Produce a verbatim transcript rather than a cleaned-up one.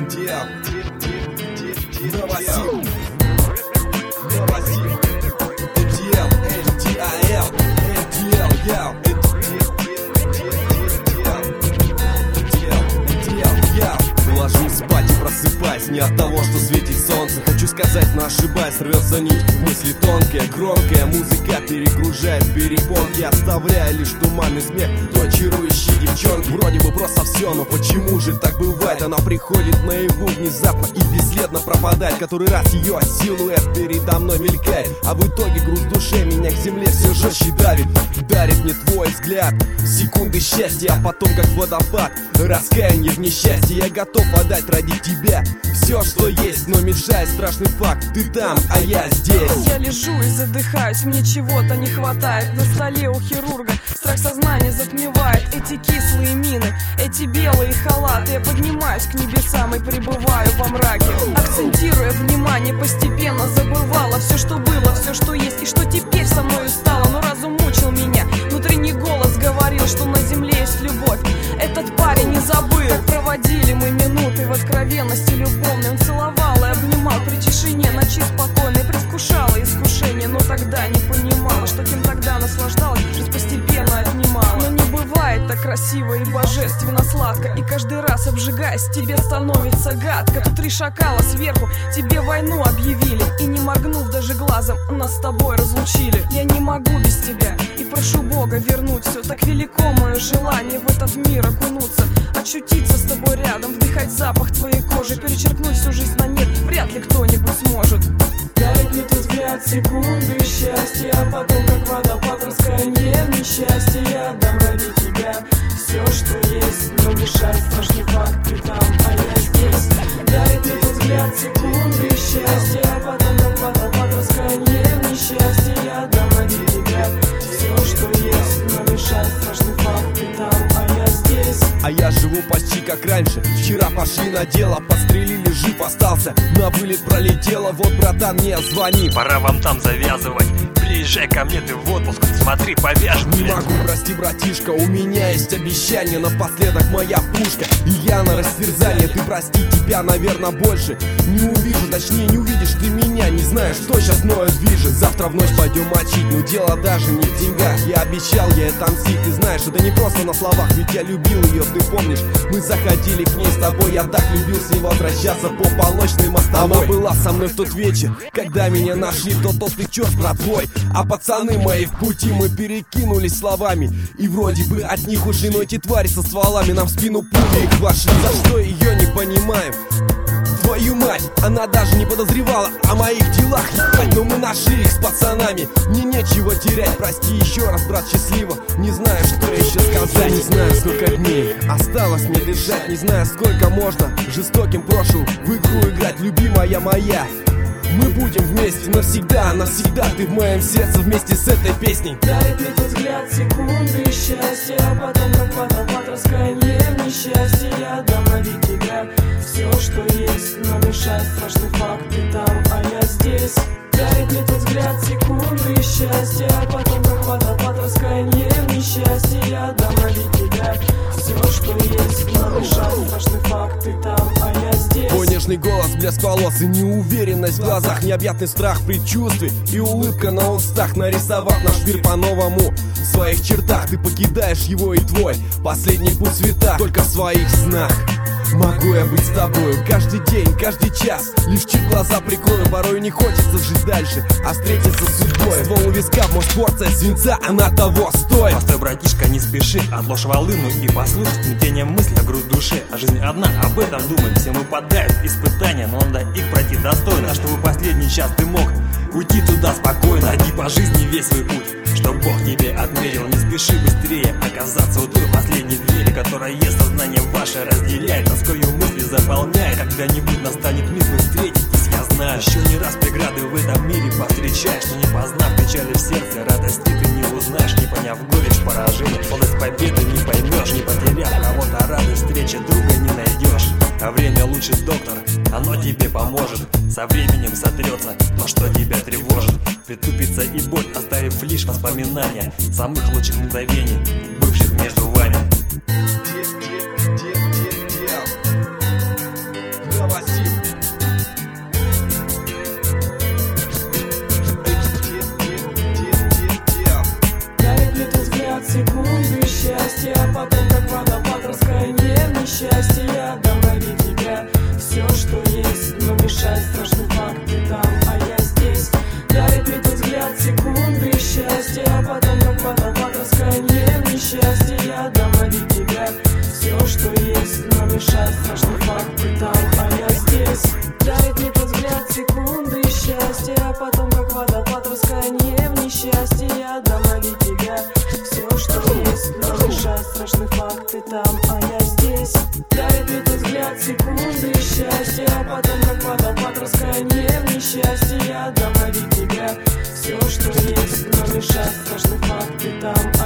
Ложусь спать и просыпаюсь не от того, что светит солнце. Хочу сказать, но ошибаюсь, рвется нить. Мысли тонкая, громкая, музыка перегружает перепонки, оставляя лишь туманный смех той чарующей девчонки. Вроде бы просто все, но почему же так бывает? Она приходит наяву внезапно и бесследно пропадает. Который раз ее силуэт передо мной мелькает, а в итоге груз души меня к земле все жестче давит. Дарит мне твой взгляд секунды счастья, а потом как водопад раскаяние в несчастье. Я готов отдать ради тебя все, что есть, но мешает страшный факт: ты там, а я здесь. Я лежу и задыхаюсь, мне чего-то не хватает. На столе у хирурга страх сознания затмевает. Эти кислые мины, эти белые халаты. Я поднимаюсь к небесам и пребываю во мраке, акцентируя внимание, постепенно забывала все, что было, все, что есть и что теперь со мною стало. Но разум мучил меня, внутренний голос говорил, что на земле есть любовь. Этот парень не забыл, как проводили мы минуты в откровенности любовной. Он целовал и обнимал при тишине ночи спокойной, предвкушала искушение, но тогда не понимала, что кем тогда наслаждалась, жизнь постепенно отнимала. Но не бывает так красиво и божественно сладко, и каждый раз обжигаясь, тебе становится гадко. Тут три шакала сверху тебе войну объявили, и не моргнув даже глазом, нас с тобой разлучили. Я не могу без тебя и прошу Бога вернуть все. Так велико мое желание в этот мир окунуться, очутиться с тобой рядом, вдыхать запах твоей кожи, перечеркнуть всю жизнь на нет вряд ли кто-нибудь сможет. Дарит мне тот взгляд секунды счастья, а потом как водопад раскаяние в несчастье. Я отдам ради тебя все, что есть, но мешает страшный факт: ты там, а я здесь. Дарит мне тот взгляд секунды счастья, а потом как водопад раскаяние в несчастье. Я отдам ради тебя все, что есть, но мешает страшный факт: ты там, а я здесь. А я живу почти как раньше. Вчера пошли на дело, подстрелили, жив остался, на вылет пролетело. Вот, братан, мне звони, пора вам там завязывать. Приезжай ко мне ты в отпуск, смотри, повяжем. Не могу, прости, братишка, у меня есть обещание. Напоследок моя пушка, и я на растерзание. Ты прости, тебя, наверное, больше не увижу. Точнее, не увидишь ты меня, не знаю, что сейчас мною движет. Завтра в ночь пойдем мочить, но дело даже не в деньгах. Я обещал ей отомстить, ты знаешь, это не просто на словах. Ведь я любил ее, ты помнишь, мы заходили к ней с тобой. Я так любил с ней возвращаться по полночной мостовой. Она была со мной в тот вечер, когда меня нашли тот толстый черт братвой. А пацаны мои в пути, мы перекинулись словами, и вроде бы от них ушли, но эти твари со стволами нам в спину пули их вошли. За что ее не понимаю? Твою мать, она даже не подозревала о моих делах, ебать, но мы нашли их с пацанами. Мне нечего терять, прости еще раз, брат, счастливо. Не знаю, что еще сказать, не знаю, сколько дней осталось мне дышать, не знаю, сколько можно жестоким прошлым в игру играть, любимая моя. Мы будем вместе навсегда, навсегда ты в моем сердце вместе с этой песней. Дарит мне тот взгляд секунды счастья, а потом как водопад раскаяние в несчастье. Я отдам ради тебя все, что есть, но мешает страшный факт: ты там, а я здесь. Дарит мне тот взгляд секунды счастья, а потом как водопад раскаяние в несчастье. Я отдам ради тебя все, что есть, но мешает страшный факт: ты там, а я здесь. Твой нежный голос, блеск волос и неуверенность в глазах, необъятный страх предчувствий и улыбка на устах, нарисовав наш мир по-новому в своих чертах. Ты покидаешь его, и твой последний путь в цветах только в своих снах. Могу я быть с тобою каждый день, каждый час, лишь чуть глаза прикрою. Порой не хочется жить дальше, а встретиться с судьбой. Ствол у виска, может, порция свинца, она того стоит. Постой, братишка, не спеши, отложь волыну и послушай смятением мысли о груз души. А жизнь одна, об этом думаем, все выпадают испытания, но надо их пройти достойно, чтобы последний час ты мог уйти туда спокойно. Иди по жизни весь свой путь, что Бог тебе отмерил. Не спеши быстрее оказаться у той последней двери, которая сознание ваше разделяет, тоскою мысли заполняет. Когда-нибудь настанет миг, вы встретитесь, я знаю. Еще не раз преграды в этом мире повстречаешь, но не познав печали в сердце, радости ты не узнаешь, не поняв горечь поражения, полость победы не поймешь, не потеряв кого-то радость встречи, друга не найдешь. А время лучший доктор, оно тебе поможет. Со временем сотрется то, что тебя тревожит. Притупится и боль, оставив лишь воспоминания самых лучших мгновений, бывших между вами. несчастье, а потом как водопад раскаяние в несчастье. Я отдам ради тебя все, что есть, но мешает страшный факт, ты там, а я здесь. Дарит мне тот взгляд секунды счастья, а потом как водопад раскаяние в несчастье. Я отдам ради тебя все, что есть, но мешает страшный факт, ты там, а я здесь. Дарит мне тот взгляд секунды счастья, а потом как водопад раскаяние в несчастье. Я отдам ради тебя все, что есть, но мешает страшный факт, ты там, а я здесь. Дарит мне тот взгляд секунды счастья, а потом как водопад раскаяние в несчастье. Я отдам ради тебя все, что есть, но мешает страшный факт, ты там.